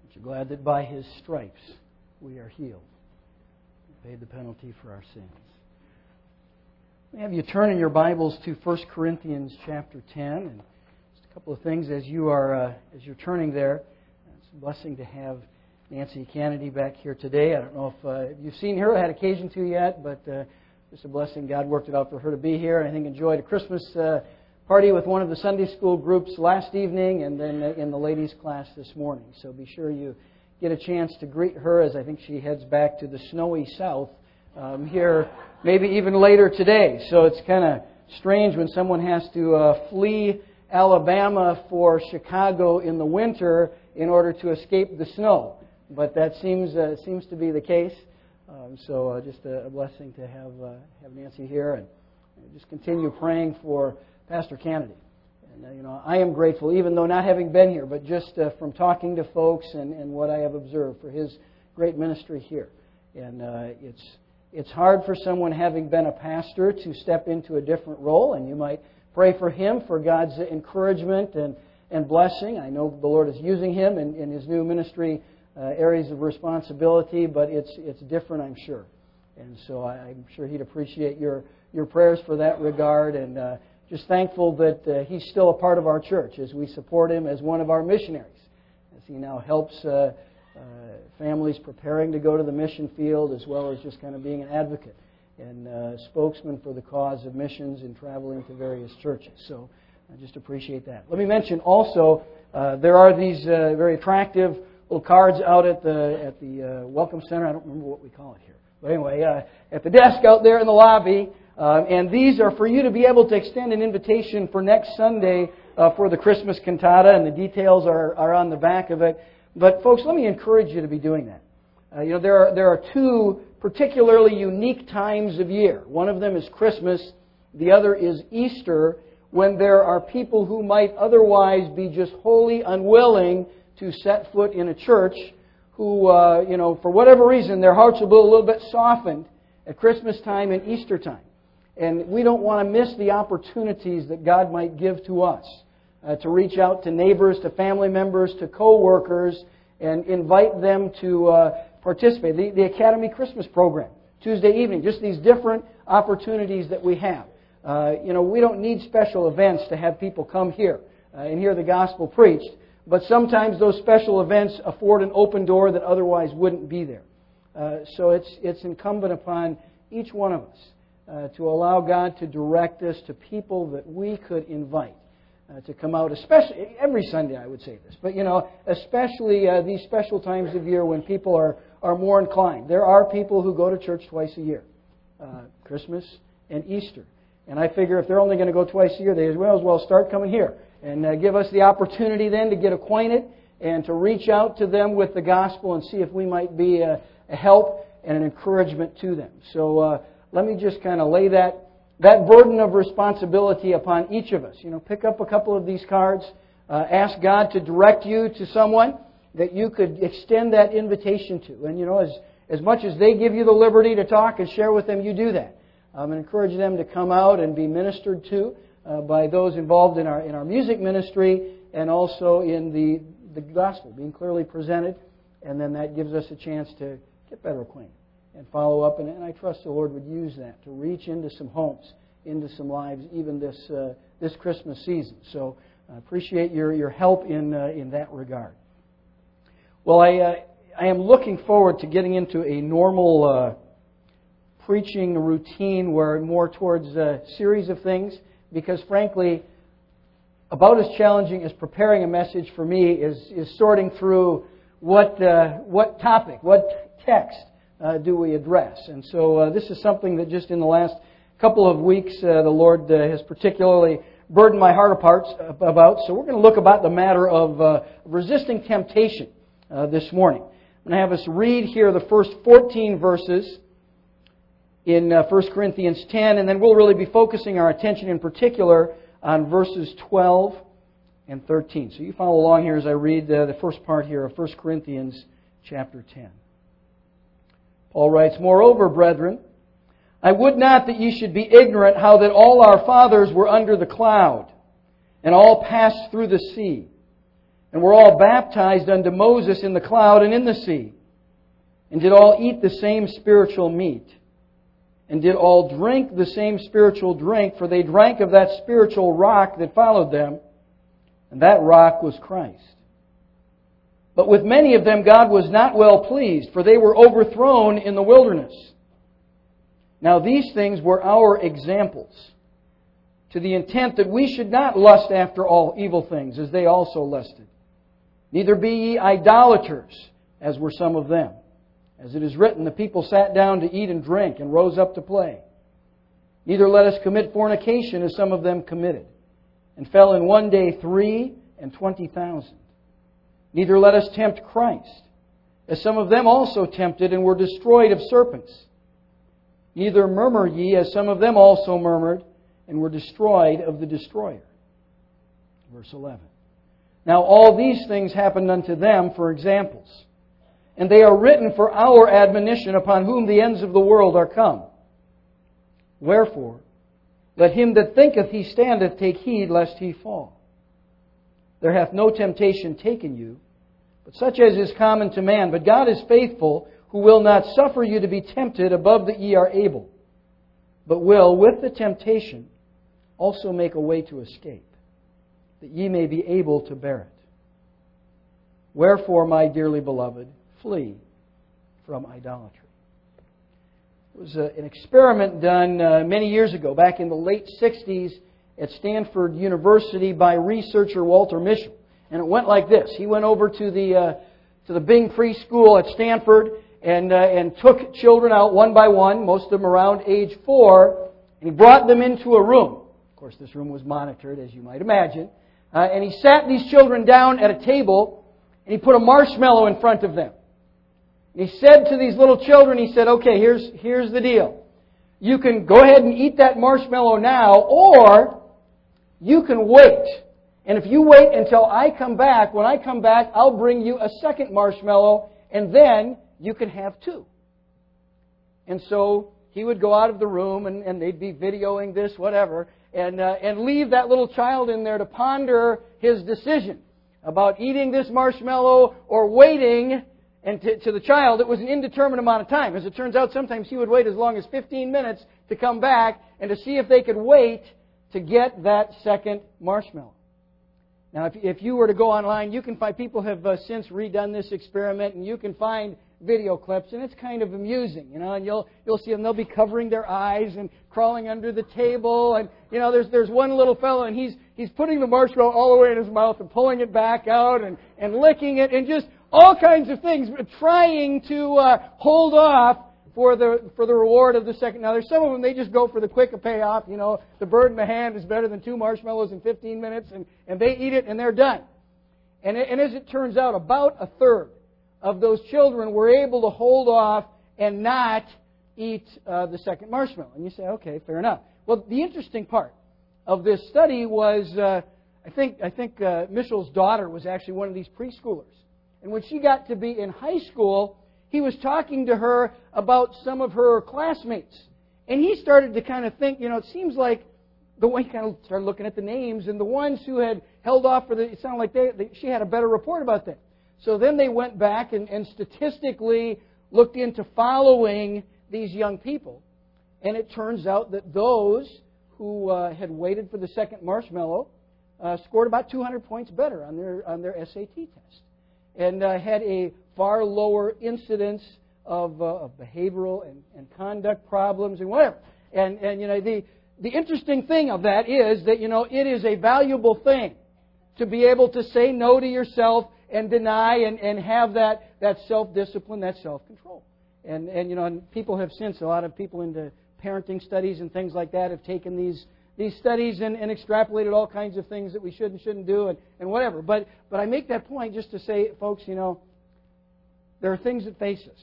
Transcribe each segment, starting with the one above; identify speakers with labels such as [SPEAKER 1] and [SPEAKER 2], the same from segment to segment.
[SPEAKER 1] Aren't you glad that by His stripes we are healed? He paid the penalty for our sins. I have you turn in your Bibles to 1 Corinthians chapter 10, and just a couple of things as you're turning there. It's a blessing to have Nancy Kennedy back here today. I don't know if you've seen her, had occasion to yet, but just a blessing. God worked it out for her to be here. I think enjoyed a Christmas party with one of the Sunday school groups last evening, and then in the ladies' class this morning. So be sure you get a chance to greet her as I think she heads back to the snowy south here, maybe even later today. So it's kind of strange when someone has to flee Alabama for Chicago in the winter in order to escape the snow. But that seems to be the case. So just a blessing to have Nancy here, and just continue praying for Pastor Kennedy. And I am grateful, even though not having been here, but just from talking to folks and what I have observed for his great ministry here. And it's hard for someone having been a pastor to step into a different role, and you might pray for him for God's encouragement and blessing. I know the Lord is using him in his new ministry areas of responsibility, but it's different, I'm sure. And so I'm sure he'd appreciate your prayers for that regard, and just thankful that he's still a part of our church as we support him as one of our missionaries, as he now helps families preparing to go to the mission field, as well as just kind of being an advocate and spokesman for the cause of missions and traveling to various churches. So I just appreciate that. Let me mention also there are these very attractive little cards out at the Welcome Center. I don't remember what we call it here. But anyway, at the desk out there in the lobby. And these are for you to be able to extend an invitation for next Sunday for the Christmas cantata, and the details are on the back of it. But folks, let me encourage you to be doing that. There are two particularly unique times of year. One of them is Christmas. The other is Easter, when there are people who might otherwise be just wholly unwilling to set foot in a church, who, for whatever reason, their hearts will be a little bit softened at Christmas time and Easter time. And we don't want to miss the opportunities that God might give to us to reach out to neighbors, to family members, to co-workers, and invite them to participate. The Academy Christmas program, Tuesday evening, just these different opportunities that we have. We don't need special events to have people come here and hear the gospel preached, but sometimes those special events afford an open door that otherwise wouldn't be there. So it's incumbent upon each one of us to allow God to direct us to people that we could invite to come out, especially every Sunday I would say this, but especially these special times of year when people are more inclined. There are people who go to church twice a year, Christmas and Easter. And I figure if they're only going to go twice a year, they as well start coming here and give us the opportunity then to get acquainted and to reach out to them with the gospel and see if we might be a help and an encouragement to them. So let me just kind of lay that burden of responsibility upon each of us. Pick up a couple of these cards. Ask God to direct you to someone that you could extend that invitation to. And, as much as they give you the liberty to talk and share with them, you do that. And encourage them to come out and be ministered to by those involved in our music ministry and also in the gospel being clearly presented. And then that gives us a chance to get better acquainted and follow up, and I trust the Lord would use that to reach into some homes, into some lives, even this Christmas season. So I appreciate your help in that regard. Well, I am looking forward to getting into a normal preaching routine where more towards a series of things, because frankly, about as challenging as preparing a message for me is sorting through what topic, what text do we address. And so this is something that just in the last couple of weeks the Lord has particularly burdened my heart about. So we're going to look about the matter of resisting temptation this morning. I'm going to have us read here the first 14 verses in 1 Corinthians 10, and then we'll really be focusing our attention in particular on verses 12 and 13. So you follow along here as I read the first part here of 1 Corinthians chapter 10. Paul writes, "Moreover, brethren, I would not that ye should be ignorant how that all our fathers were under the cloud, and all passed through the sea. and were all baptized unto Moses in the cloud and in the sea, and did all eat the same spiritual meat, and did all drink the same spiritual drink, for they drank of that spiritual rock that followed them, and that rock was Christ. But with many of them God was not well pleased, for they were overthrown in the wilderness. Now these things were our examples, to the intent that we should not lust after all evil things, as they also lusted. Neither be ye idolaters, as were some of them. As it is written, the people sat down to eat and drink, and rose up to play. Neither let us commit fornication, as some of them committed, and fell in one day 23,000. Neither let us tempt Christ, as some of them also tempted, and were destroyed of serpents. Neither murmur ye, as some of them also murmured, and were destroyed of the destroyer. Verse 11. Now all these things happened unto them for examples, and they are written for our admonition, upon whom the ends of the world are come. Wherefore, let him that thinketh he standeth take heed lest he fall. There hath no temptation taken you, but such as is common to man. But God is faithful, who will not suffer you to be tempted above that ye are able, but will with the temptation also make a way to escape, that ye may be able to bear it. Wherefore, my dearly beloved, flee from idolatry. It was an experiment done many years ago, back in the late 60s at Stanford University by researcher Walter Mischel. And it went like this. He went over to the Bing preschool at Stanford and took children out one by one, most of them around age 4, and he brought them into a room. Of course, this room was monitored, as you might imagine. And he sat these children down at a table, and he put a marshmallow in front of them. And he said to these little children, he said, okay, here's the deal. You can go ahead and eat that marshmallow now, or you can wait. And if you wait until I come back, when I come back, I'll bring you a second marshmallow, and then you can have 2. And so he would go out of the room, and they'd be videoing this, whatever, and leave that little child in there to ponder his decision about eating this marshmallow or waiting. And to the child, it was an indeterminate amount of time. As it turns out, sometimes he would wait as long as 15 minutes to come back and to see if they could wait to get that second marshmallow. Now, if you were to go online, you can find, people have since redone this experiment, and you can find video clips, and it's kind of amusing, and you'll see them. They'll be covering their eyes and crawling under the table, and there's one little fellow, and he's putting the marshmallow all the way in his mouth and pulling it back out and licking it, and just all kinds of things, trying to hold off for the reward of the second. Now, there's some of them, they just go for the quick payoff. The bird in the hand is better than 2 marshmallows in 15 minutes, and they eat it, and they're done. And as it turns out, about a third of those children were able to hold off and not eat the second marshmallow. And you say, okay, fair enough. Well, the interesting part of this study was, I think Mischel's daughter was actually one of these preschoolers. And when she got to be in high school, he was talking to her about some of her classmates. And he started to kind of think, it seems like the way he kind of started looking at the names, and the ones who had held off it sounded like she had a better report about them. So then they went back and statistically looked into following these young people. And it turns out that those who had waited for the second marshmallow scored about 200 points better on their SAT test, and had a far lower incidence of behavioral and conduct problems and whatever. And the interesting thing of that is that it is a valuable thing to be able to say no to yourself and deny and have that self-discipline, that self-control. And people have since, a lot of people into parenting studies and things like that have taken these studies and extrapolated all kinds of things that we should and shouldn't do and whatever. But I make that point just to say, folks, there are things that face us.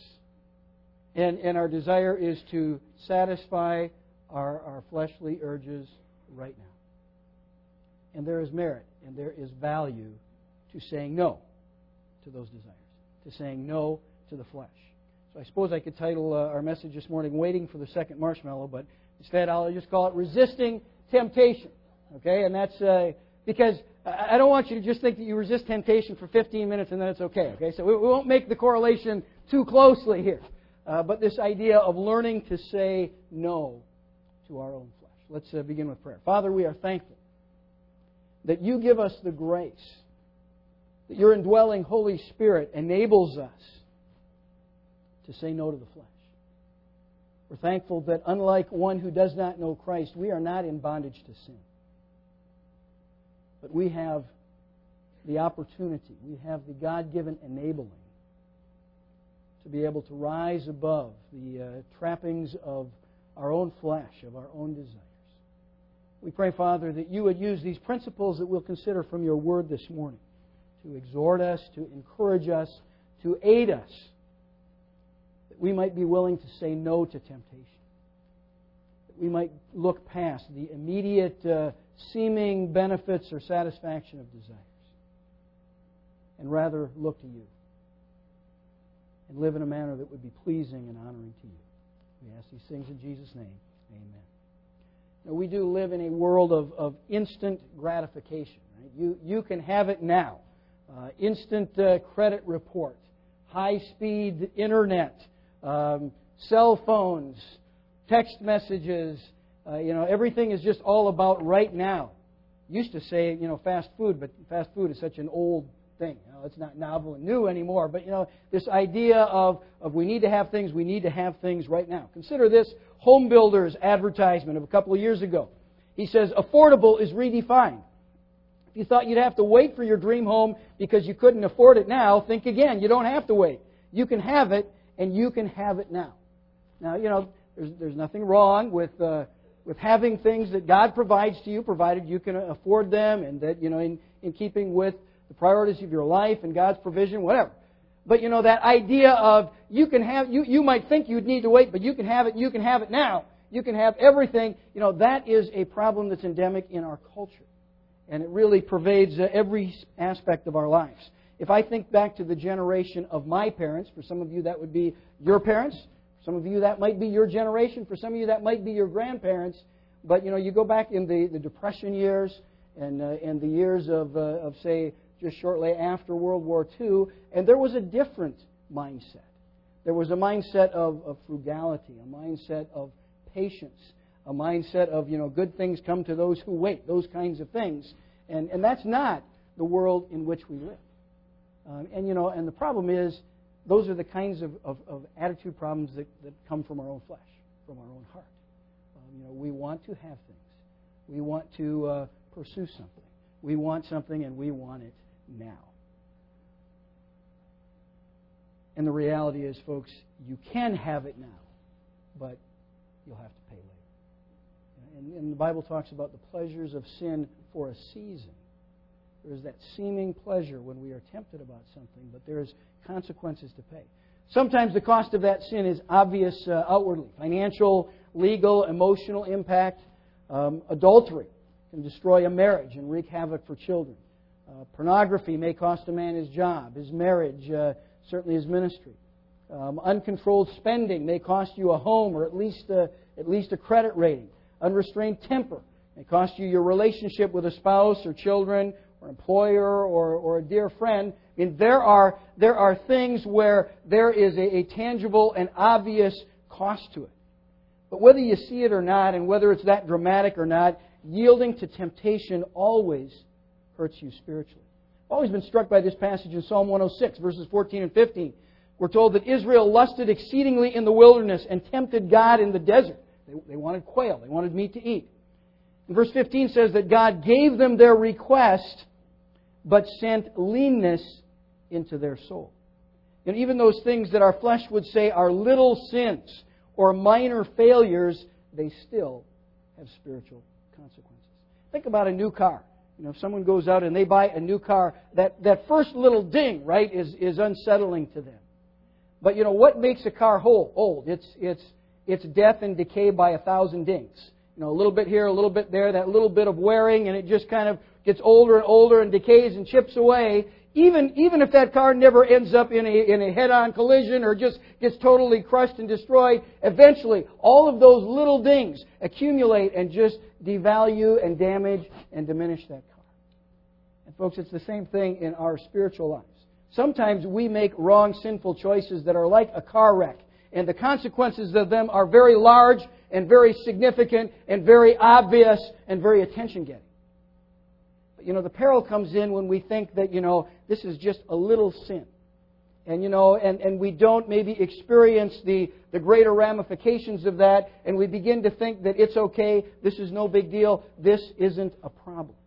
[SPEAKER 1] And our desire is to satisfy our fleshly urges right now. And there is merit and there is value to saying no to those desires, to saying no to the flesh. So I suppose I could title our message this morning, Waiting for the Second Marshmallow, but instead I'll just call it Resisting Temptation. Okay? And that's because I don't want you to just think that you resist temptation for 15 minutes and then it's okay. Okay, so we won't make the correlation too closely here. But this idea of learning to say no to our own flesh. Let's begin with prayer. Father, we are thankful that you give us the grace, that your indwelling Holy Spirit enables us to say no to the flesh. We're thankful that unlike one who does not know Christ, we are not in bondage to sin. But we have the opportunity, we have the God-given enabling to be able to rise above the trappings of our own flesh, of our own desires. We pray, Father, that you would use these principles that we'll consider from your word this morning to exhort us, to encourage us, to aid us, that we might be willing to say no to temptation, that we might look past the immediate seeming benefits or satisfaction of desires, and rather look to you and live in a manner that would be pleasing and honoring to you. We ask these things in Jesus' name. Amen. Now, we do live in a world of instant gratification. Right? You can have it now. Instant credit report, high-speed internet, cell phones, text messages. Everything is just all about right now. Used to say, fast food, but fast food is such an old thing. It's not novel and new anymore. But, this idea of we need to have things right now. Consider this Home Builder's advertisement of a couple of years ago. He says, affordable is redefined. If you thought you'd have to wait for your dream home because you couldn't afford it now, think again. You don't have to wait. You can have it, and you can have it now. Now, there's nothing wrong with having things that God provides to you, provided you can afford them, and that, in keeping with the priorities of your life and God's provision, whatever. But, that idea of you might think you'd need to wait, but you can have it now. You can have everything. That is a problem that's endemic in our culture. And it really pervades every aspect of our lives. If I think back to the generation of my parents, for some of you that would be your parents, for some of you that might be your generation, for some of you that might be your grandparents, but you go back in the Depression years and the years of say, just shortly after World War II, and there was a different mindset. There was a mindset of frugality, a mindset of patience, a mindset of, good things come to those who wait, those kinds of things. And that's not the world in which we live. And the problem is, those are the kinds of attitude problems that come from our own flesh, from our own heart. We want to have things. We want to pursue something. We want something, and we want it now. And the reality is, folks, you can have it now, but you'll have to pay later. And the Bible talks about the pleasures of sin for a season. There is that seeming pleasure when we are tempted about something, but there is consequences to pay. Sometimes the cost of that sin is obvious outwardly. Financial, legal, emotional impact. Adultery can destroy a marriage and wreak havoc for children. Pornography may cost a man his job, his marriage, certainly his ministry. Uncontrolled spending may cost you a home or at least a credit rating. Unrestrained temper may cost you your relationship with a spouse or children or employer or a dear friend. I mean, there are things where there is a tangible and obvious cost to it. But whether you see it or not, and whether it's that dramatic or not, yielding to temptation always hurts you spiritually. I've always been struck by this passage in Psalm 106, verses 14 and 15. We're told that Israel lusted exceedingly in the wilderness and tempted God in the desert. They wanted quail. They wanted meat to eat. And verse 15 says that God gave them their request, but sent leanness into their soul. And even those things that our flesh would say are little sins or minor failures, they still have spiritual consequences. Think about a new car. If someone goes out and they buy a new car, that first little ding, right, is unsettling to them. But what makes a car old? It's death and decay by 1,000 dings. A little bit here, a little bit there, that little bit of wearing, and it just kind of gets older and older and decays and chips away. Even if that car never ends up in a head-on collision or just gets totally crushed and destroyed, eventually all of those little dings accumulate and just devalue and damage and diminish that car. And folks, it's the same thing in our spiritual lives. Sometimes we make wrong, sinful choices that are like a car wreck. And the consequences of them are very large and very significant and very obvious and very attention-getting. But, the peril comes in when we think that, this is just a little sin. And, and we don't maybe experience the greater ramifications of that, and we begin to think that it's okay, this is no big deal, this isn't a problem.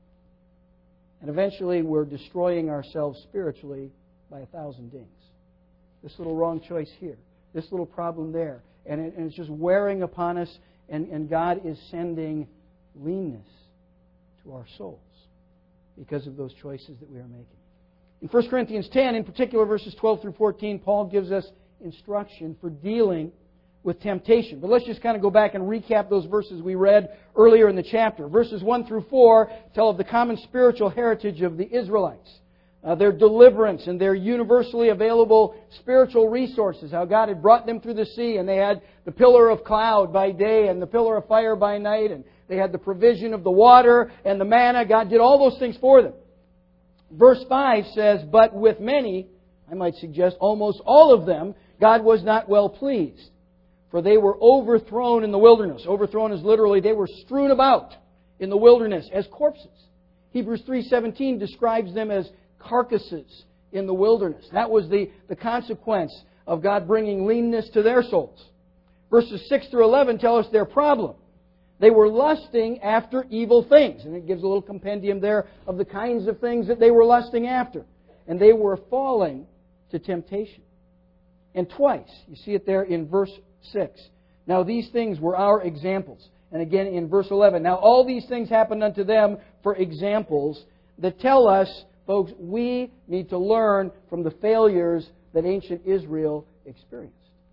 [SPEAKER 1] And eventually we're destroying ourselves spiritually by 1,000 dings. This little wrong choice here, this little problem there, and it's just wearing upon us, and God is sending leanness to our souls because of those choices that we are making. In 1 Corinthians 10, in particular verses 12 through 14, Paul gives us instruction for dealing with temptation. But let's just kind of go back and recap those verses we read earlier in the chapter. Verses 1 through 4 tell of the common spiritual heritage of the Israelites, their deliverance and their universally available spiritual resources, how God had brought them through the sea, and they had the pillar of cloud by day and the pillar of fire by night, and they had the provision of the water and the manna. God did all those things for them. Verse 5 says, but with many, I might suggest almost all of them, God was not well pleased. For they were overthrown in the wilderness. Overthrown is literally they were strewn about in the wilderness as corpses. Hebrews 3:17 describes them as carcasses in the wilderness. That was the consequence of God bringing leanness to their souls. Verses 6 through 11 tell us their problem. They were lusting after evil things. And it gives a little compendium there of the kinds of things that they were lusting after. And they were falling to temptation. And twice, you see it there in verse 6. Now these things were our examples. And again in verse 11. Now all these things happened unto them for examples that tell us, folks, we need to learn from the failures that ancient Israel experienced.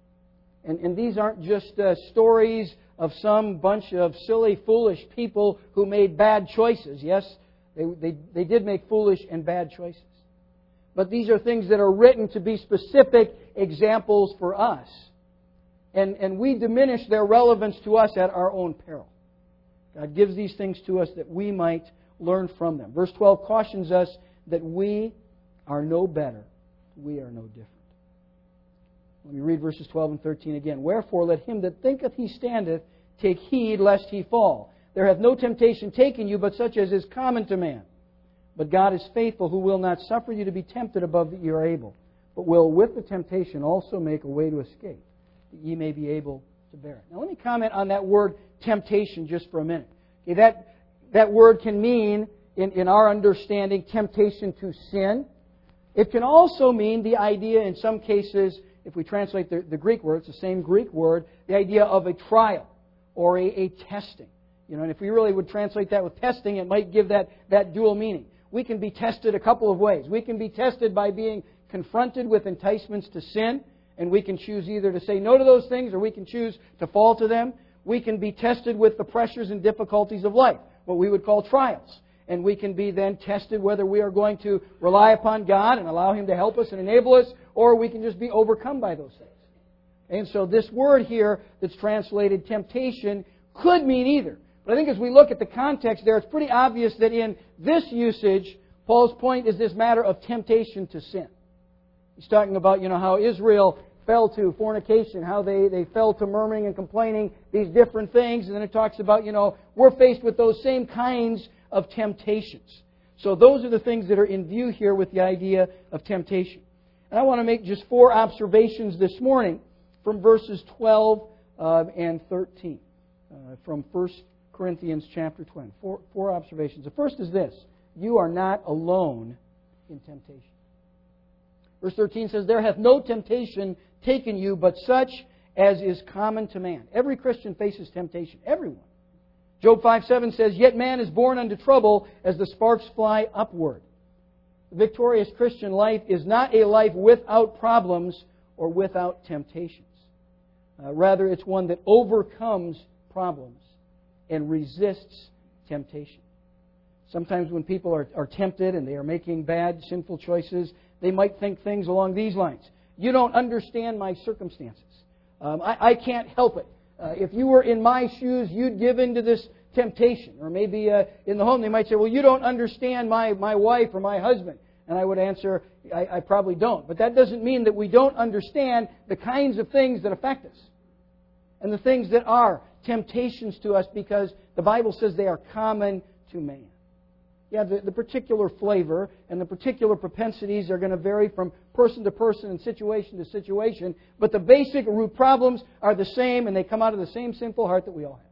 [SPEAKER 1] And these aren't just stories of some bunch of silly, foolish people who made bad choices. Yes, they did make foolish and bad choices. But these are things that are written to be specific examples for us. And we diminish their relevance to us at our own peril. God gives these things to us that we might learn from them. Verse 12 cautions us that we are no better. We are no different. Let me read verses 12 and 13 again. Wherefore let him that thinketh he standeth take heed lest he fall. There hath no temptation taken you but such as is common to man. But God is faithful, who will not suffer you to be tempted above that ye are able, but will with the temptation also make a way to escape, that ye may be able to bear it. Now let me comment on that word temptation just for a minute. Okay, that word can mean, in our understanding, temptation to sin. It can also mean the idea, in some cases, if we translate the Greek word, it's the same Greek word, the idea of a trial or a testing. And if we really would translate that with testing, it might give that dual meaning. We can be tested a couple of ways. We can be tested by being confronted with enticements to sin, and we can choose either to say no to those things or we can choose to fall to them. We can be tested with the pressures and difficulties of life, what we would call trials. And we can be then tested whether we are going to rely upon God and allow Him to help us and enable us, or we can just be overcome by those things. And so this word here that's translated temptation could mean either. But I think as we look at the context there, it's pretty obvious that in this usage, Paul's point is this matter of temptation to sin. He's talking about, how Israel fell to fornication, how they fell to murmuring and complaining, these different things. And then it talks about, we're faced with those same kinds of temptations. So those are the things that are in view here with the idea of temptation. And I want to make just 4 observations this morning from verses 12 and 13 from 1 Corinthians chapter 20. Four observations. The first is this: you are not alone in temptation. Verse 13 says, there hath no temptation taken you but such as is common to man. Every Christian faces temptation. Everyone. Job 5:7 says, yet man is born unto trouble as the sparks fly upward. The victorious Christian life is not a life without problems or without temptations. Rather, it's one that overcomes problems and resists temptation. Sometimes when people are tempted and they are making bad, sinful choices, they might think things along these lines. You don't understand my circumstances. I can't help it. If you were in my shoes, you'd give in to this temptation. Or maybe in the home they might say, well, you don't understand my wife or my husband. And I would answer, I probably don't. But that doesn't mean that we don't understand the kinds of things that affect us. And the things that are temptations to us, because the Bible says they are common to man. Yeah, the particular flavor and the particular propensities are going to vary from person to person and situation to situation, but the basic root problems are the same, and they come out of the same sinful heart that we all have.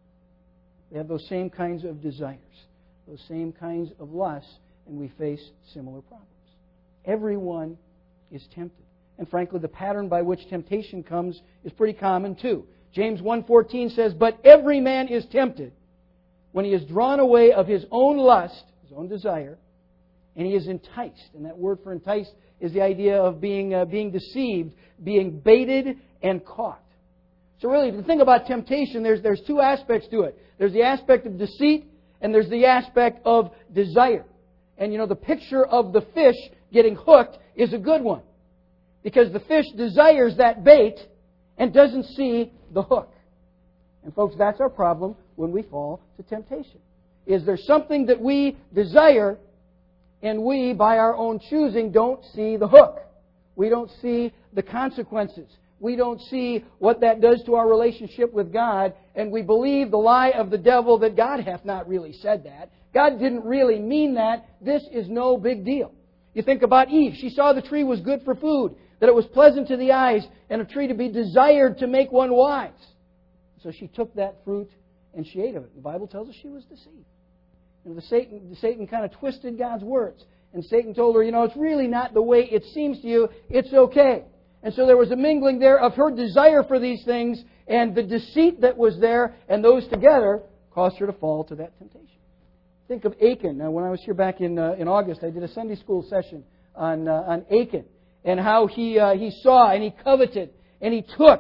[SPEAKER 1] We have those same kinds of desires, those same kinds of lusts, and we face similar problems. Everyone is tempted. And frankly, the pattern by which temptation comes is pretty common too. James 1:14 says, "But every man is tempted when he is drawn away of his own lust," his own desire, "and he is enticed." And that word for enticed is the idea of being deceived, being baited and caught. So really, if you think about temptation, there's two aspects to it. There's the aspect of deceit, and there's the aspect of desire. And you know, the picture of the fish getting hooked is a good one, because the fish desires that bait and doesn't see the hook. And folks, that's our problem when we fall to temptation. Is there something that we desire and we, by our own choosing, don't see the hook. We don't see the consequences. We don't see what that does to our relationship with God, and we believe the lie of the devil that God hath not really said that. God didn't really mean that. This is no big deal. You think about Eve. She saw the tree was good for food, that it was pleasant to the eyes, and a tree to be desired to make one wise. So she took that fruit and she ate of it. The Bible tells us she was deceived. And Satan kind of twisted God's words. And Satan told her, it's really not the way it seems to you. It's okay. And so there was a mingling there of her desire for these things and the deceit that was there, and those together caused her to fall to that temptation. Think of Achan. Now, when I was here back in August, I did a Sunday school session on Achan and how he saw and he coveted and he took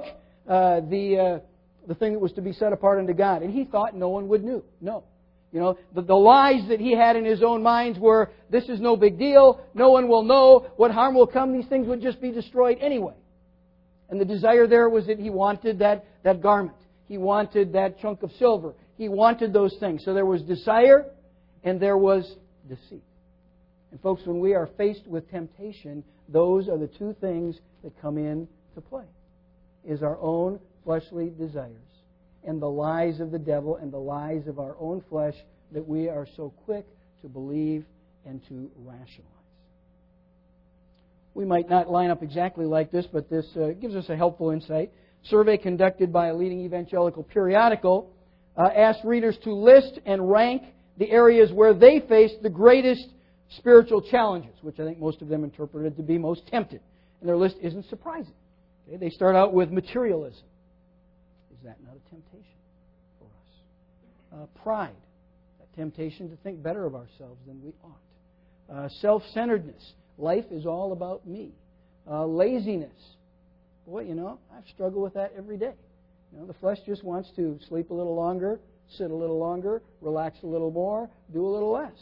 [SPEAKER 1] the thing that was to be set apart unto God, and he thought no one would know. The lies that he had in his own minds were, this is no big deal, no one will know, what harm will come, these things would just be destroyed anyway. And the desire there was that he wanted that garment. He wanted that chunk of silver. He wanted those things. So there was desire and there was deceit. And folks, when we are faced with temptation, those are the two things that come into play. Is our own fleshly desires and the lies of the devil and the lies of our own flesh that we are so quick to believe and to rationalize. We might not line up exactly like this, but this gives us a helpful insight. A survey conducted by a leading evangelical periodical asked readers to list and rank the areas where they faced the greatest spiritual challenges, which I think most of them interpreted to be most tempted. And their list isn't surprising. Okay? They start out with materialism. Is that not a temptation for us? Pride, that temptation to think better of ourselves than we ought. Self-centeredness, life is all about me. Laziness, boy, I've struggled with that every day. The flesh just wants to sleep a little longer, sit a little longer, relax a little more, do a little less.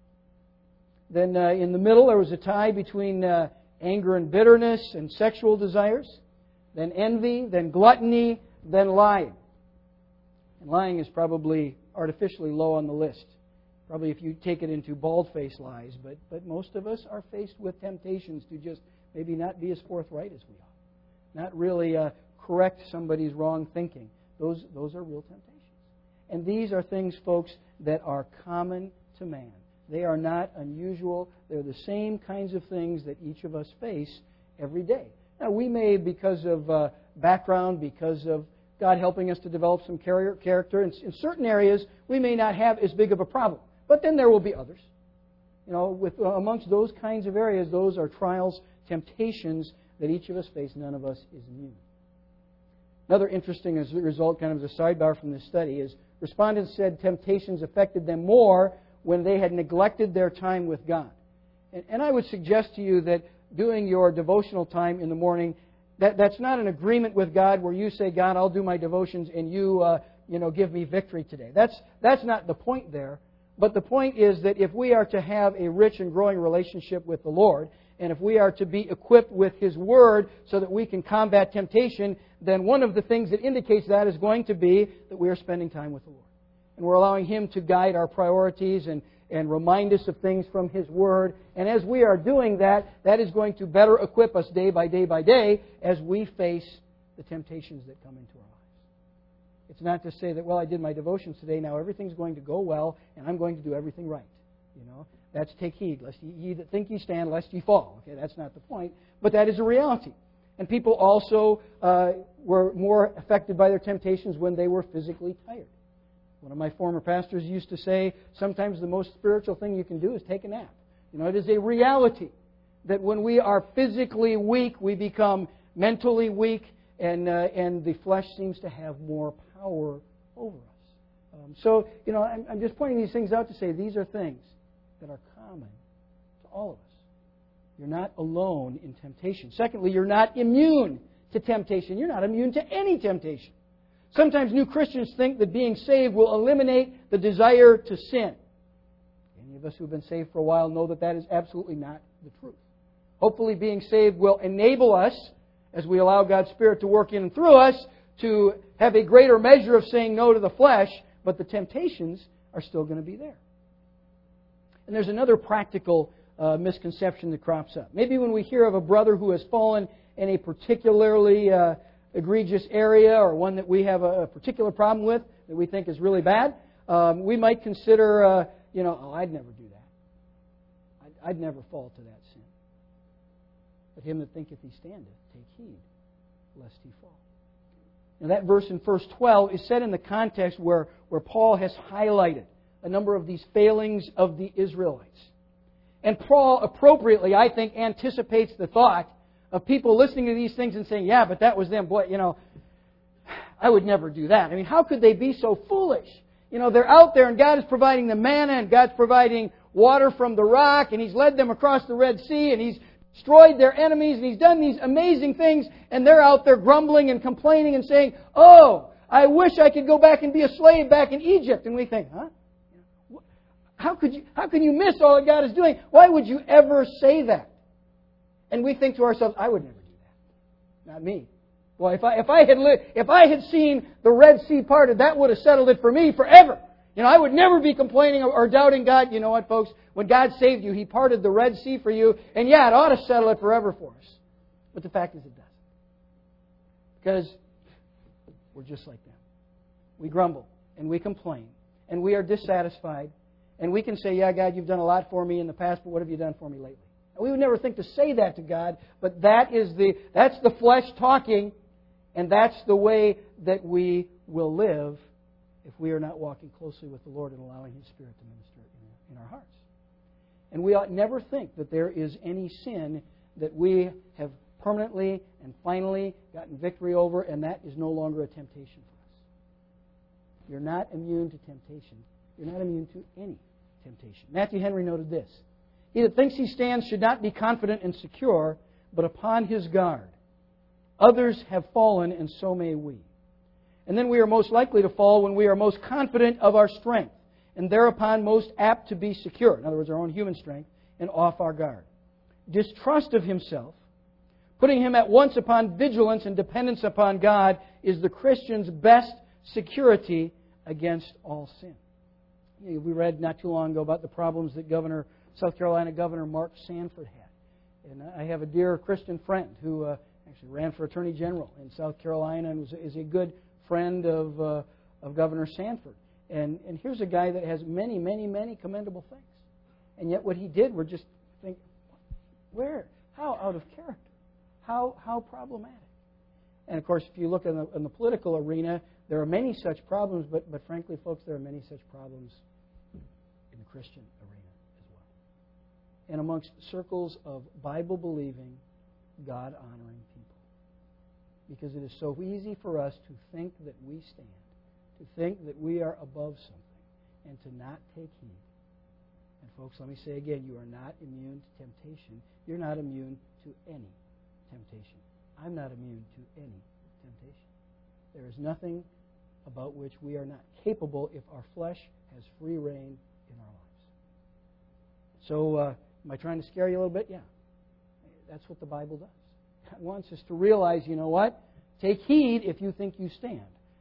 [SPEAKER 1] Then in the middle, there was a tie between anger and bitterness and sexual desires. Then envy, then gluttony, then lying. And lying is probably artificially low on the list. Probably if you take it into bald-faced lies. But most of us are faced with temptations to just maybe not be as forthright as we are. Not really correct somebody's wrong thinking. Those are real temptations. And these are things, folks, that are common to man. They are not unusual. They're the same kinds of things that each of us face every day. Now, we may, because of background, because of God helping us to develop some character, in certain areas, we may not have as big of a problem. But then there will be others. Amongst those kinds of areas, those are trials, temptations that each of us face. None of us is immune. Another interesting result, kind of as a sidebar from this study, is respondents said temptations affected them more when they had neglected their time with God. And I would suggest to you that doing your devotional time in the morning, that's not an agreement with God where you say, God, I'll do my devotions and you give me victory today. That's not the point there. But the point is that if we are to have a rich and growing relationship with the Lord, and if we are to be equipped with His Word so that we can combat temptation, then one of the things that indicates that is going to be that we are spending time with the Lord. and we're allowing Him to guide our priorities and remind us of things from His Word. And as we are doing that, that is going to better equip us day by day by day as we face the temptations that come into our lives. It's not to say that, well, I did my devotions today, now everything's going to go well, and I'm going to do everything right. That's take heed, lest ye that think ye stand, lest ye fall. Okay, that's not the point, but that is a reality. And people also were more affected by their temptations when they were physically tired. One of my former pastors used to say, sometimes the most spiritual thing you can do is take a nap. It is a reality that when we are physically weak, we become mentally weak, and the flesh seems to have more power over us. I'm just pointing these things out to say these are things that are common to all of us. You're not alone in temptation. Secondly, you're not immune to temptation. You're not immune to any temptation. Sometimes new Christians think that being saved will eliminate the desire to sin. Any of us who have been saved for a while know that that is absolutely not the truth. Hopefully being saved will enable us, as we allow God's Spirit to work in and through us, to have a greater measure of saying no to the flesh, but the temptations are still going to be there. And there's another practical misconception that crops up. Maybe when we hear of a brother who has fallen in a particularly egregious area, or one that we have a particular problem with that we think is really bad, we might consider, I'd never do that. I'd never fall to that sin. But him that thinketh he standeth, take heed, lest he fall. Now that verse in verse 12 is set in the context where Paul has highlighted a number of these failings of the Israelites. And Paul appropriately, I think, anticipates the thought of people listening to these things and saying, yeah, but that was them. Boy, I would never do that. I mean, how could they be so foolish? They're out there and God is providing the manna and God's providing water from the rock and He's led them across the Red Sea and He's destroyed their enemies and He's done these amazing things, and they're out there grumbling and complaining and saying, oh, I wish I could go back and be a slave back in Egypt. And we think, huh? How can you miss all that God is doing? Why would you ever say that? And we think to ourselves, I would never do that. Not me. Well, if I had seen the Red Sea parted, that would have settled it for me forever. I would never be complaining or doubting God. You know what, folks? When God saved you, He parted the Red Sea for you, and yeah, it ought to settle it forever for us. But the fact is, it doesn't. Because we're just like them. We grumble, and we complain, and we are dissatisfied, and we can say, yeah, God, you've done a lot for me in the past, but what have you done for me lately? And we would never think to say that to God, but that's the flesh talking, and that's the way that we will live if we are not walking closely with the Lord and allowing His Spirit to minister in our hearts. And we ought never think that there is any sin that we have permanently and finally gotten victory over, and that is no longer a temptation for us. You're not immune to temptation. You're not immune to any temptation. Matthew Henry noted this: he that thinks he stands should not be confident and secure, but upon his guard. Others have fallen, and so may we. And then we are most likely to fall when we are most confident of our strength, and thereupon most apt to be secure. In other words, our own human strength, and off our guard. Distrust of himself, putting him at once upon vigilance and dependence upon God, is the Christian's best security against all sin. We read not too long ago about the problems that South Carolina Governor Mark Sanford had. And I have a dear Christian friend who actually ran for Attorney General in South Carolina and is a good friend of Governor Sanford. And here's a guy that has many, many, many commendable things. And yet what he did, we're just thinking, where? How out of character? How problematic? And of course, if you look in the political arena, there are many such problems, but frankly, folks, there are many such problems in the Christian arena as well. And amongst circles of Bible-believing, God-honoring people. Because it is so easy for us to think that we stand, to think that we are above something, and to not take heed. And folks, let me say again, you are not immune to temptation. You're not immune to any temptation. I'm not immune to any temptation. There is nothing about which we are not capable if our flesh has free reign in our lives. So, am I trying to scare you a little bit? Yeah. That's what the Bible does. God wants us to realize, you know what? Take heed if you think you stand.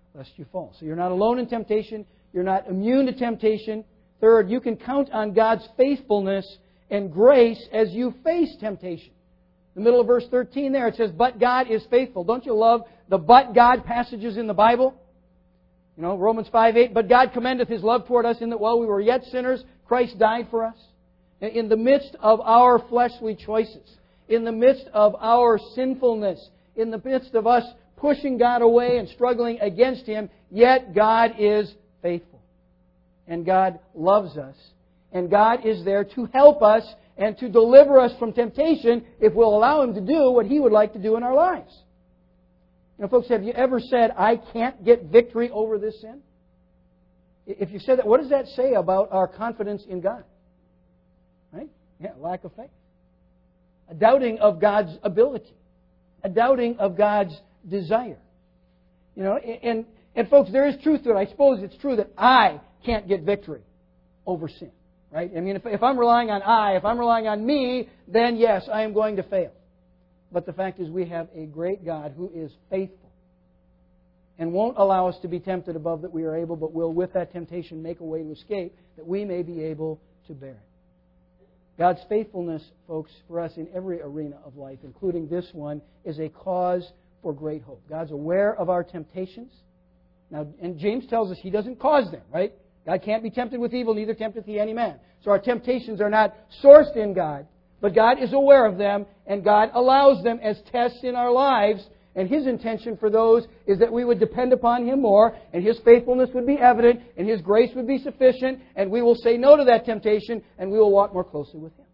[SPEAKER 1] lest you fall. So you're not alone in temptation. You're not immune to temptation. Third, you can count on God's faithfulness and grace as you face temptation. In the middle of verse 13 there, it says, but God is faithful. Don't you love the but God passages in the Bible? You know, Romans 5:8, but God commendeth His love toward us in that while we were yet sinners, Christ died for us. In the midst of our fleshly choices, in the midst of our sinfulness, in the midst of us pushing God away and struggling against Him, yet God is faithful. And God loves us. And God is there to help us and to deliver us from temptation if we'll allow Him to do what He would like to do in our lives. You know, folks, have you ever said, I can't get victory over this sin? If you said that, what does that say about our confidence in God? Right? Yeah, lack of faith. A doubting of God's ability. A doubting of God's desire. You know, and folks, there is truth to it. I suppose it's true that I can't get victory over sin. Right? I mean, if I'm relying on if I'm relying on me, then yes, I am going to fail. But the fact is we have a great God who is faithful and won't allow us to be tempted above that we are able, but will with that temptation make a way to escape that we may be able to bear it. God's faithfulness, folks, for us in every arena of life, including this one, is a cause for great hope. God's aware of our temptations. Now, and James tells us He doesn't cause them, right? God can't be tempted with evil, neither tempteth He any man. So our temptations are not sourced in God, but God is aware of them, and God allows them as tests in our lives. And His intention for those is that we would depend upon Him more, and His faithfulness would be evident, and His grace would be sufficient, and we will say no to that temptation, and we will walk more closely with Him.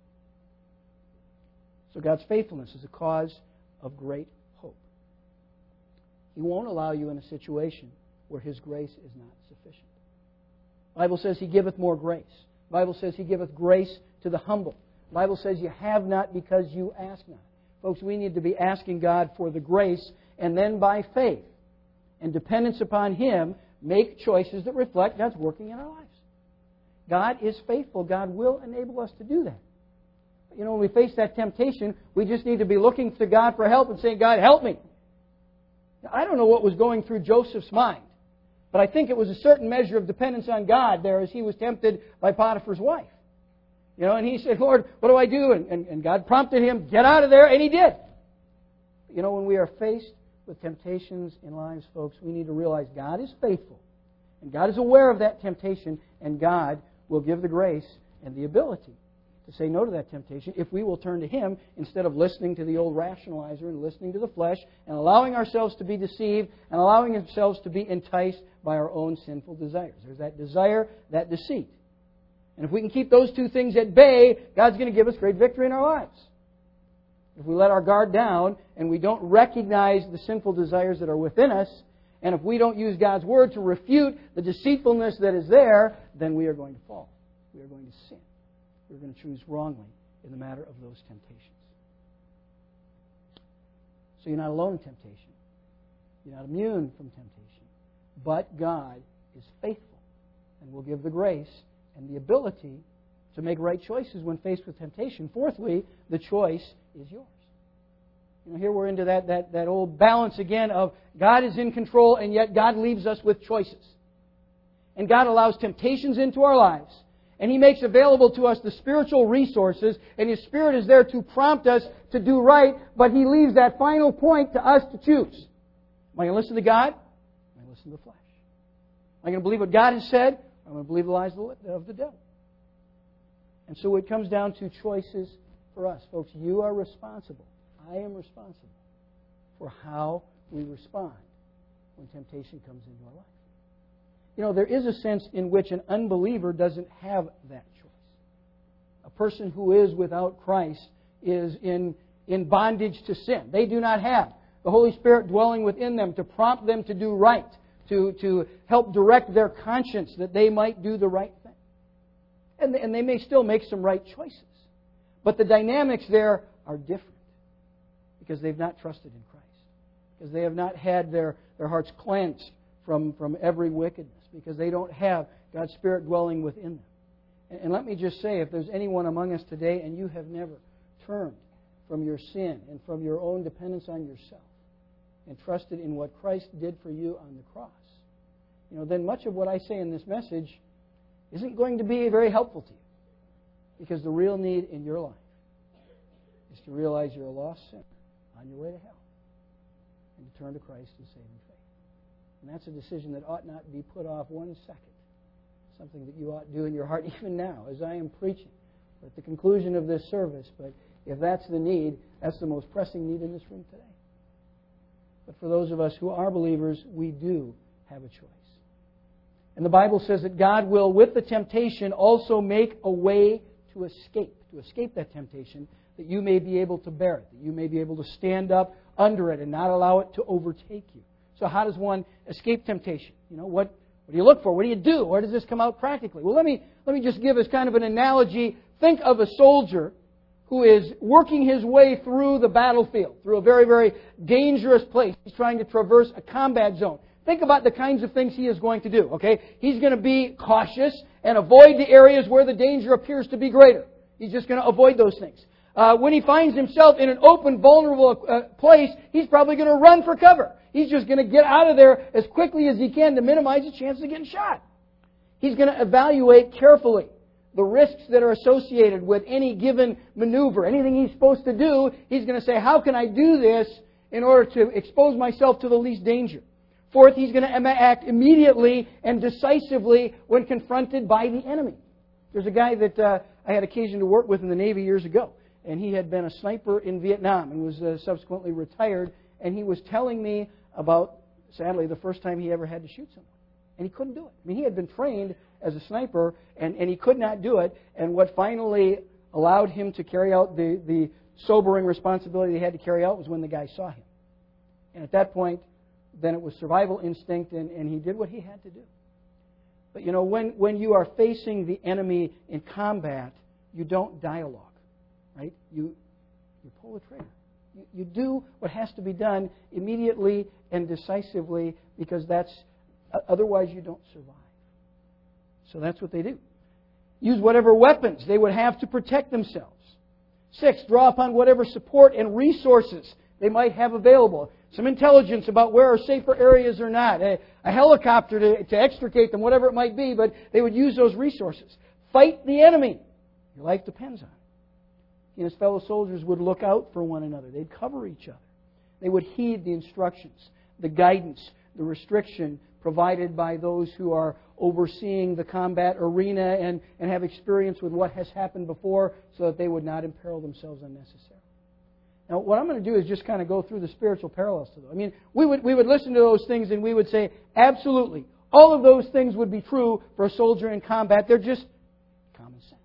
[SPEAKER 1] So God's faithfulness is a cause of great hope. He won't allow you in a situation where His grace is not sufficient. The Bible says He giveth more grace. The Bible says He giveth grace to the humble. The Bible says you have not because you ask not. Folks, we need to be asking God for the grace, and then by faith and dependence upon Him, make choices that reflect God's working in our lives. God is faithful. God will enable us to do that. You know, when we face that temptation, we just need to be looking to God for help and saying, God, help me. Now, I don't know what was going through Joseph's mind, but I think it was a certain measure of dependence on God there as he was tempted by Potiphar's wife. You know, and he said, Lord, what do I do? And God prompted him, get out of there, and he did. You know, when we are faced with temptations in lives, folks, we need to realize God is faithful. And God is aware of that temptation, and God will give the grace and the ability to say no to that temptation if we will turn to Him instead of listening to the old rationalizer and listening to the flesh and allowing ourselves to be deceived and allowing ourselves to be enticed by our own sinful desires. There's that desire, that deceit. And if we can keep those two things at bay, God's going to give us great victory in our lives. If we let our guard down and we don't recognize the sinful desires that are within us, and if we don't use God's Word to refute the deceitfulness that is there, then we are going to fall. We are going to sin. We're going to choose wrongly in the matter of those temptations. So you're not alone in temptation. You're not immune from temptation. But God is faithful and will give the grace and the ability to make right choices when faced with temptation. Fourthly, the choice is yours. You know, here we're into that old balance again of God is in control and yet God leaves us with choices. And God allows temptations into our lives. And He makes available to us the spiritual resources, and His Spirit is there to prompt us to do right, but He leaves that final point to us to choose. Am I going to listen to God? Am I going to listen to the flesh? Am I going to believe what God has said? Or am I going to believe the lies of the devil? And so it comes down to choices for us. Folks, you are responsible. I am responsible for how we respond when temptation comes into our life. You know, there is a sense in which an unbeliever doesn't have that choice. A person who is without Christ is in bondage to sin. They do not have the Holy Spirit dwelling within them to prompt them to do right, to help direct their conscience that they might do the right thing. And they may still make some right choices. But the dynamics there are different because they've not trusted in Christ. Because they have not had their hearts cleansed from every wickedness. Because they don't have God's Spirit dwelling within them. And let me just say, if there's anyone among us today and you have never turned from your sin and from your own dependence on yourself and trusted in what Christ did for you on the cross, then much of what I say in this message isn't going to be very helpful to you. Because the real need in your life is to realize you're a lost sinner on your way to hell and to turn to Christ in saving faith. And that's a decision that ought not be put off 1 second. Something that you ought to do in your heart even now as I am preaching at the conclusion of this service. But if that's the need, that's the most pressing need in this room today. But for those of us who are believers, we do have a choice. And the Bible says that God will, with the temptation, also make a way to escape that temptation, that you may be able to bear it, that you may be able to stand up under it and not allow it to overtake you. So how does one escape temptation? What do you look for? What do you do? Where does this come out practically? Well, let me just give as kind of an analogy. Think of a soldier who is working his way through the battlefield, through a very, very dangerous place. He's trying to traverse a combat zone. Think about the kinds of things he is going to do, okay? He's going to be cautious and avoid the areas where the danger appears to be greater. He's just going to avoid those things. When he finds himself in an open, vulnerable place, he's probably going to run for cover. He's just going to get out of there as quickly as he can to minimize his chance of getting shot. He's going to evaluate carefully the risks that are associated with any given maneuver. Anything he's supposed to do, he's going to say, how can I do this in order to expose myself to the least danger? Fourth, he's going to act immediately and decisively when confronted by the enemy. There's a guy that I had occasion to work with in the Navy years ago. And he had been a sniper in Vietnam and was subsequently retired. And he was telling me about, sadly, the first time he ever had to shoot someone. And he couldn't do it. I mean, he had been trained as a sniper, and he could not do it. And what finally allowed him to carry out the sobering responsibility he had to carry out was when the guy saw him. And at that point, then it was survival instinct, and he did what he had to do. But, when you are facing the enemy in combat, you don't dialogue. Right? You pull the trigger. You do what has to be done immediately and decisively, because otherwise you don't survive. So that's what they do. Use whatever weapons they would have to protect themselves. 6, draw upon whatever support and resources they might have available. Some intelligence about where are safer areas or not. A helicopter to extricate them, whatever it might be, but they would use those resources. Fight the enemy. Your life depends on it. He and his fellow soldiers would look out for one another. They'd cover each other. They would heed the instructions, the guidance, the restriction provided by those who are overseeing the combat arena and have experience with what has happened before, so that they would not imperil themselves unnecessarily. Now, what I'm going to do is just kind of go through the spiritual parallels to those. I mean, we would listen to those things and we would say, absolutely, all of those things would be true for a soldier in combat. They're just common sense.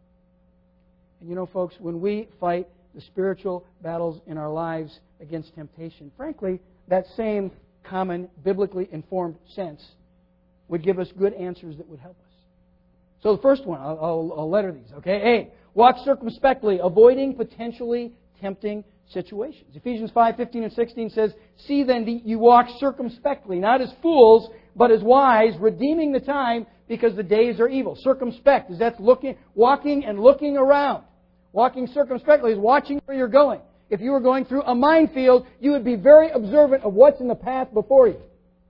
[SPEAKER 1] And folks, when we fight the spiritual battles in our lives against temptation, frankly, that same common, biblically informed sense would give us good answers that would help us. So the first one, I'll letter these, okay? A, walk circumspectly, avoiding potentially tempting situations. Ephesians 5:15 and 16 says, see then you walk circumspectly, not as fools, but as wise, redeeming the time, because the days are evil. Circumspect is that's walking and looking around. Walking circumspectly is watching where you're going. If you were going through a minefield, you would be very observant of what's in the path before you.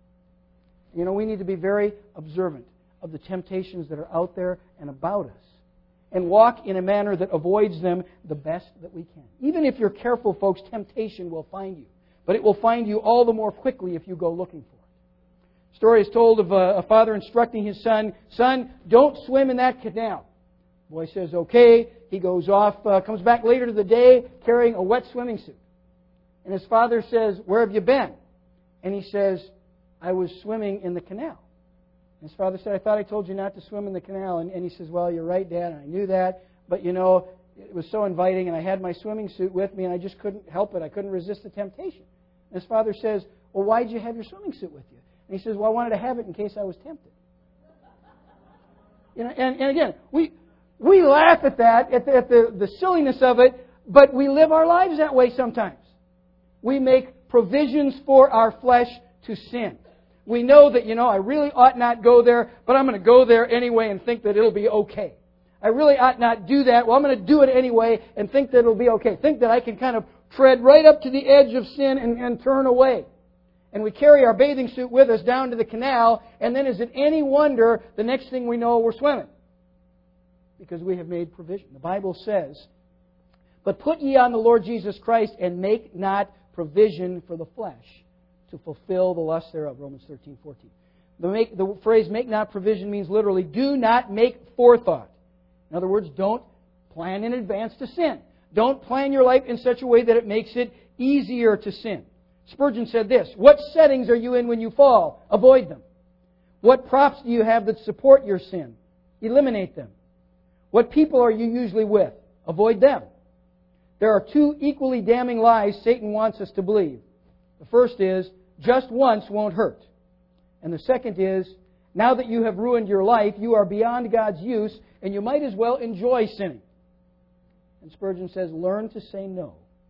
[SPEAKER 1] We need to be very observant of the temptations that are out there and about us, and walk in a manner that avoids them the best that we can. Even if you're careful, folks, temptation will find you. But it will find you all the more quickly if you go looking for it. A story is told of a father instructing his son, son, don't swim in that canal. The boy says, okay. He goes off, comes back later to the day carrying a wet swimming suit. And his father says, where have you been? And he says, I was swimming in the canal. And his father said, I thought I told you not to swim in the canal. And he says, well, you're right, Dad, and I knew that. But, it was so inviting, and I had my swimming suit with me, and I just couldn't help it. I couldn't resist the temptation. And his father says, well, why did you have your swimming suit with you? And he says, well, I wanted to have it in case I was tempted. And again, we laugh at that, at the silliness of it, but we live our lives that way sometimes. We make provisions for our flesh to sin. We know that, I really ought not go there, but I'm going to go there anyway and think that it'll be okay. I really ought not do that. Well, I'm going to do it anyway and think that it'll be okay. Think that I can kind of tread right up to the edge of sin and turn away. and we carry our bathing suit with us down to the canal, and then is it any wonder the next thing we know we're swimming? Because we have made provision. The Bible says, "But put ye on the Lord Jesus Christ, and make not provision for the flesh to fulfill the lust thereof." Romans 13:14. The phrase "make not provision" means literally, do not make forethought. In other words, don't plan in advance to sin. Don't plan your life in such a way that it makes it easier to sin. Spurgeon said this, "What settings are you in when you fall? Avoid them. What props do you have that support your sin? Eliminate them. What people are you usually with? Avoid them." There are two equally damning lies Satan wants us to believe. The first is, just once won't hurt. And the second is, now that you have ruined your life, you are beyond God's use, and you might as well enjoy sinning. And Spurgeon says, learn to say no.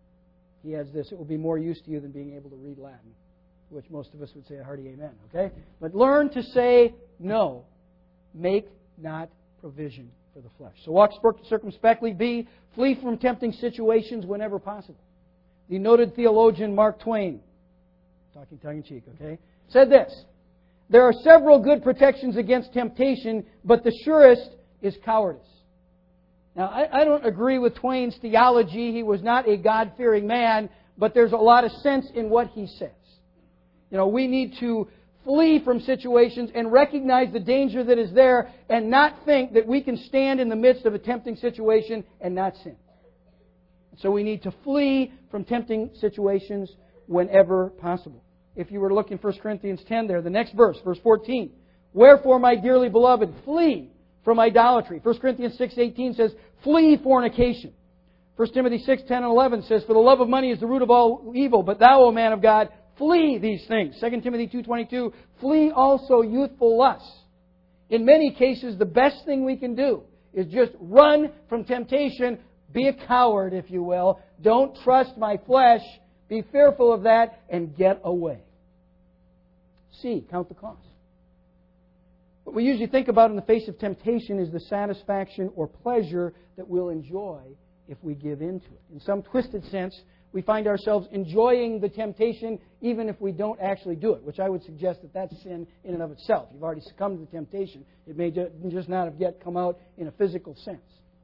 [SPEAKER 1] He adds this, it will be more use to you than being able to read Latin, which most of us would say a hearty amen, okay? But learn to say no. Make not provision for the flesh. So walk circumspectly. B, flee from tempting situations whenever possible. The noted theologian Mark Twain, talking tongue-in-cheek, okay, said this, "There are several good protections against temptation, but the surest is cowardice." Now, I don't agree with Twain's theology. He was not a God-fearing man, but there's a lot of sense in what he says. You know, we need to flee from situations and recognize the danger that is there and not think that we can stand in the midst of a tempting situation and not sin. So we need to flee from tempting situations whenever possible. If you were to look in 1 Corinthians 10 there, the next verse, verse 14. "Wherefore, my dearly beloved, flee from idolatry." 1 Corinthians 6:18 says, "Flee fornication." 1 Timothy 6:10 and 11 says, "For the love of money is the root of all evil, but thou, O man of God, flee these things." 2 Timothy 2:22, "Flee also youthful lusts." In many cases, the best thing we can do is just run from temptation. Be a coward, if you will. Don't trust my flesh. Be fearful of that and get away. C, count the cost. What we usually think about in the face of temptation is the satisfaction or pleasure that we'll enjoy if we give in to it. In some twisted sense, we find ourselves enjoying the temptation even if we don't actually do it, which I would suggest that that's sin in and of itself. You've already succumbed to the temptation. It may just not have yet come out in a physical sense.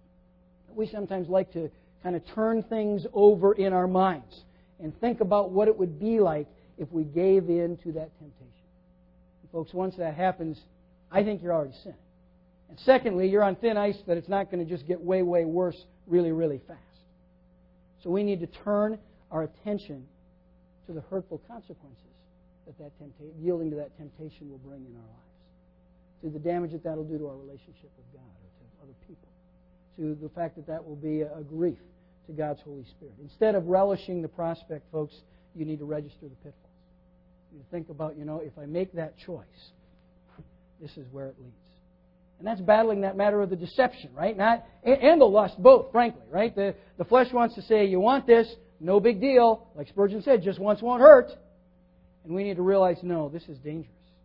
[SPEAKER 1] We sometimes like to kind of turn things over in our minds and think about what it would be like if we gave in to that temptation. And folks, once that happens, I think you're already sinning. And secondly, you're on thin ice that it's not going to just get way, way worse really, really fast. So we need to turn our attention to the hurtful consequences that yielding to that temptation will bring in our lives, to the damage that will do to our relationship with God or to other people, to the fact that that will be a grief to God's Holy Spirit. Instead of relishing the prospect, folks, you need to register the pitfalls. You think about, if I make that choice, this is where it leads. And that's battling that matter of the deception, right? And the lust, both, frankly, right? The flesh wants to say, you want this, no big deal. Like Spurgeon said, just once won't hurt. And we need to realize, no, this is dangerous.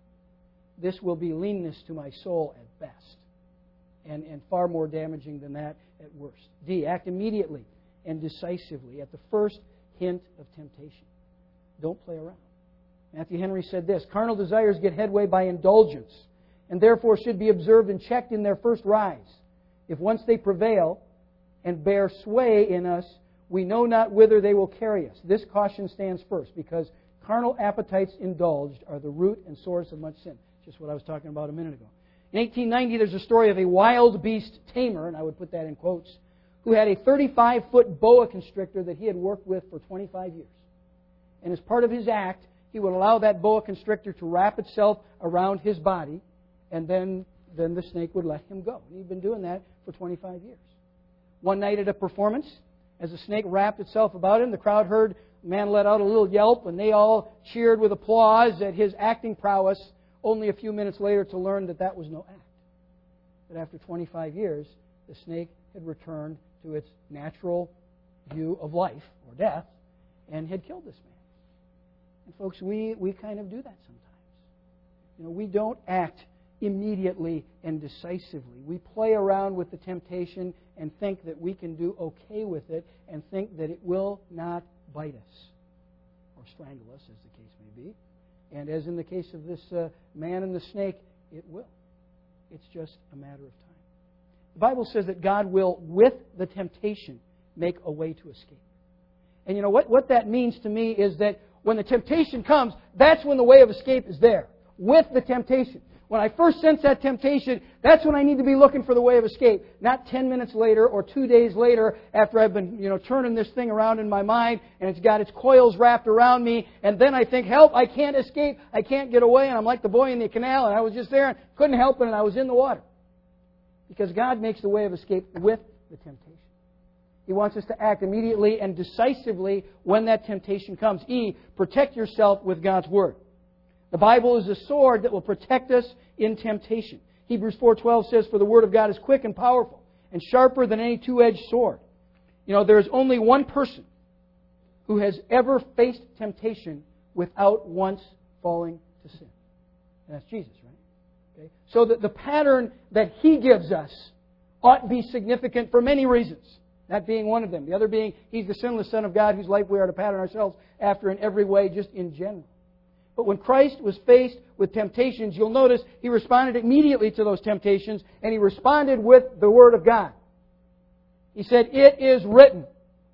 [SPEAKER 1] This will be leanness to my soul at best. And far more damaging than that at worst. D, act immediately and decisively at the first hint of temptation. Don't play around. Matthew Henry said this, "Carnal desires get headway by indulgence, and therefore should be observed and checked in their first rise. If once they prevail and bear sway in us, we know not whither they will carry us." This caution stands first, because carnal appetites indulged are the root and source of much sin. Just what I was talking about a minute ago. In 1890, there's a story of a wild beast tamer, and I would put that in quotes, who had a 35-foot boa constrictor that he had worked with for 25 years. And as part of his act, he would allow that boa constrictor to wrap itself around his body, and then the snake would let him go. And he'd been doing that for 25 years. One night at a performance, as the snake wrapped itself about him, the crowd heard the man let out a little yelp, and they all cheered with applause at his acting prowess, only a few minutes later to learn that that was no act. That after 25 years, the snake had returned to its natural view of life, or death, and had killed this man. And folks, we kind of do that sometimes. We don't act immediately and decisively. We play around with the temptation and think that we can do okay with it and think that it will not bite us or strangle us, as the case may be. And as in the case of this man and the snake, it will. It's just a matter of time. The Bible says that God will, with the temptation, make a way to escape. And you know what that means to me is that when the temptation comes, that's when the way of escape is there. With the temptation. When I first sense that temptation, that's when I need to be looking for the way of escape. Not 10 minutes later or 2 days later after I've been, turning this thing around in my mind and it's got its coils wrapped around me, and then I think, help, I can't escape, I can't get away, and I'm like the boy in the canal, and I was just there and couldn't help it, and I was in the water. Because God makes the way of escape with the temptation. He wants us to act immediately and decisively when that temptation comes. Protect yourself with God's Word. The Bible is a sword that will protect us in temptation. Hebrews 4:12 says, "For the Word of God is quick and powerful and sharper than any two-edged sword." There is only one person who has ever faced temptation without once falling to sin. And that's Jesus, right? Okay? So that the pattern that He gives us ought to be significant for many reasons. That being one of them. The other being, He's the sinless Son of God whose life we are to pattern ourselves after in every way, just in general. But when Christ was faced with temptations, you'll notice He responded immediately to those temptations, and He responded with the Word of God. He said, "It is written."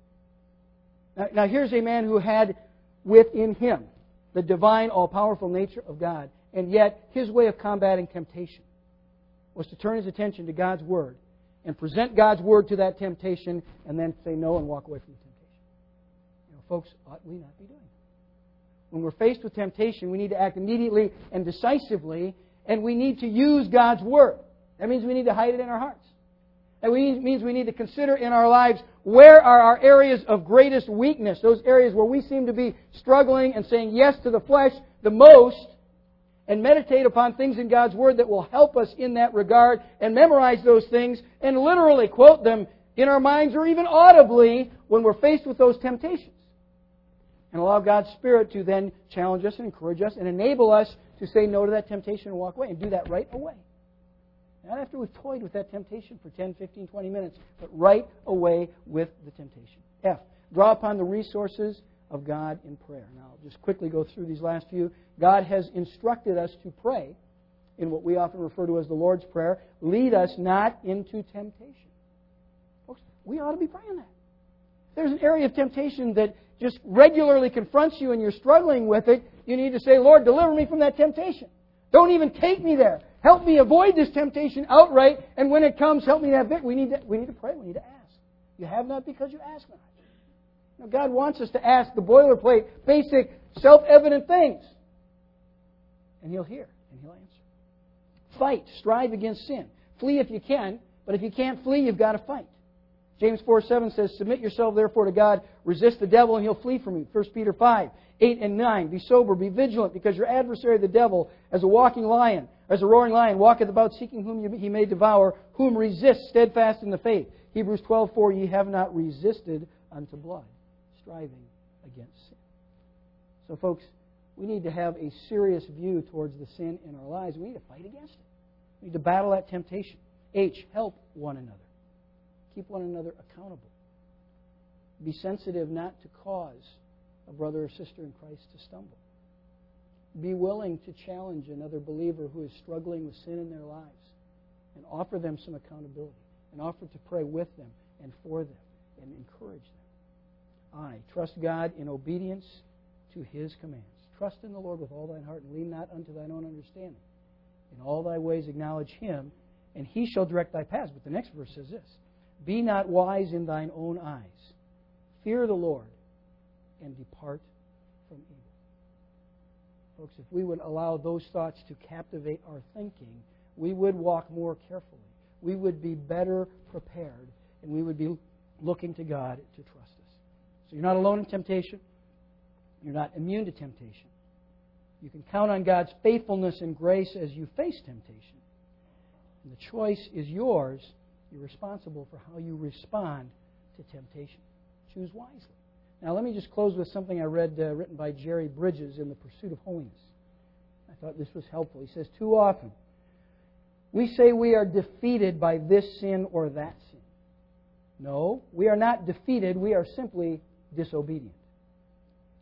[SPEAKER 1] Now here's a man who had within him the divine, all-powerful nature of God, and yet his way of combating temptation was to turn his attention to God's Word and present God's Word to that temptation and then say no and walk away from the temptation. Folks, ought we not be doing that? When we're faced with temptation, we need to act immediately and decisively, and we need to use God's Word. That means we need to hide it in our hearts. That means we need to consider in our lives where are our areas of greatest weakness, those areas where we seem to be struggling and saying yes to the flesh the most, and meditate upon things in God's Word that will help us in that regard, and memorize those things and literally quote them in our minds or even audibly when we're faced with those temptations. And allow God's Spirit to then challenge us and encourage us and enable us to say no to that temptation and walk away, and do that right away. Not after we've toyed with that temptation for 10, 15, 20 minutes, but right away with the temptation. F, draw upon the resources of God in prayer. Now, I'll just quickly go through these last few. God has instructed us to pray in what we often refer to as the Lord's Prayer. Lead us not into temptation. Folks, we ought to be praying that. If there's an area of temptation that just regularly confronts you and you're struggling with it, you need to say, "Lord, deliver me from that temptation. Don't even take me there. Help me avoid this temptation outright, and when it comes, help me that bit." We need to pray. We need to ask. You have not because you ask not. God wants us to ask the boilerplate, basic, self-evident things. And He'll hear, and He'll answer. Fight. Strive against sin. Flee if you can, but if you can't flee, you've got to fight. James 4:7 says, "Submit yourself therefore to God, resist the devil, and he'll flee from you." 1 Peter 5:8 and 9, "Be sober, be vigilant, because your adversary the devil, as a walking lion, as a roaring lion, walketh about seeking whom he may devour, whom resist steadfast in the faith." Hebrews 12:4, "Ye have not resisted unto blood," striving against sin. So folks, we need to have a serious view towards the sin in our lives. We need to fight against it. We need to battle that temptation. H, help one another. Keep one another accountable. Be sensitive not to cause a brother or sister in Christ to stumble. Be willing to challenge another believer who is struggling with sin in their lives and offer them some accountability and offer to pray with them and for them and encourage them. I, trust God in obedience to His commands. Trust in the Lord with all thine heart and lean not unto thine own understanding. In all thy ways acknowledge Him, and He shall direct thy paths. But the next verse says this: "Be not wise in thine own eyes. Fear the Lord, and depart from evil." Folks, if we would allow those thoughts to captivate our thinking, we would walk more carefully. We would be better prepared, and we would be looking to God to trust us. So you're not alone in temptation. You're not immune to temptation. You can count on God's faithfulness and grace as you face temptation. And the choice is yours. You're responsible for how you respond to temptation. Choose wisely. Now, let me just close with something I read written by Jerry Bridges in The Pursuit of Holiness. I thought this was helpful. He says, "Too often, we say we are defeated by this sin or that sin. No, we are not defeated. We are simply disobedient.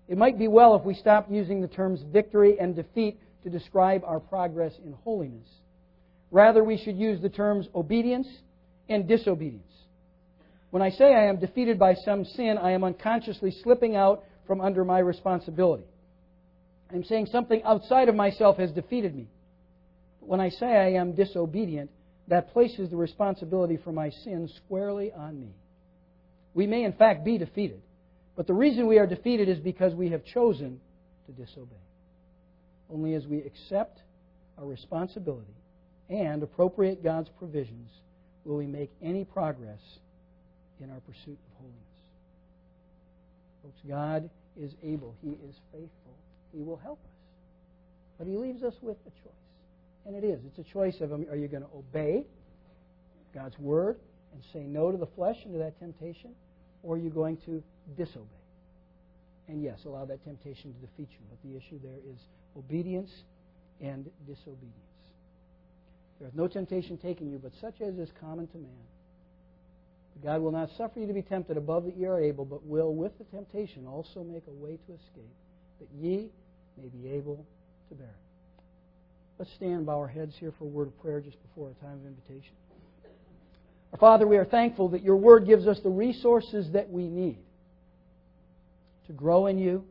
[SPEAKER 1] It might be well if we stopped using the terms victory and defeat to describe our progress in holiness. Rather, we should use the terms obedience and disobedience. When I say I am defeated by some sin, I am unconsciously slipping out from under my responsibility. I'm saying something outside of myself has defeated me. But when I say I am disobedient, that places the responsibility for my sin squarely on me. We may in fact be defeated, but the reason we are defeated is because we have chosen to disobey. Only as we accept our responsibility and appropriate God's provisions will we make any progress in our pursuit of holiness. Folks, God is able. He is faithful. He will help us. But He leaves us with a choice. And it is. It's a choice of, are you going to obey God's Word and say no to the flesh and to that temptation? Or are you going to disobey? And yes, allow that temptation to defeat you. But the issue there is obedience and disobedience. There is no temptation taking you, but such as is common to man. God will not suffer you to be tempted above that ye are able, but will with the temptation also make a way to escape, that ye may be able to bear it. Let's stand and bow our heads here for a word of prayer just before our time of invitation. Our Father, we are thankful that Your Word gives us the resources that we need to grow in You,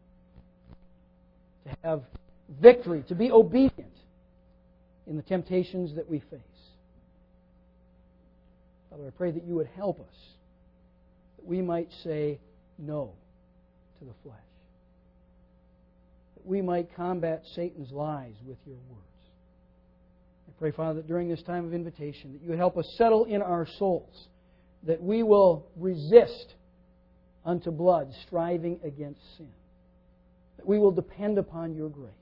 [SPEAKER 1] to have victory, to be obedient in the temptations that we face. Father, I pray that You would help us, that we might say no to the flesh, that we might combat Satan's lies with Your words. I pray, Father, that during this time of invitation, that You would help us settle in our souls, that we will resist unto blood, striving against sin, that we will depend upon Your grace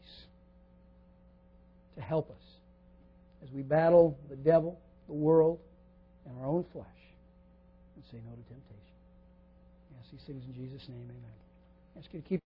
[SPEAKER 1] to help us as we battle the devil, the world, and our own flesh, and say no to temptation. I ask these things in Jesus' name, amen. I ask you to keep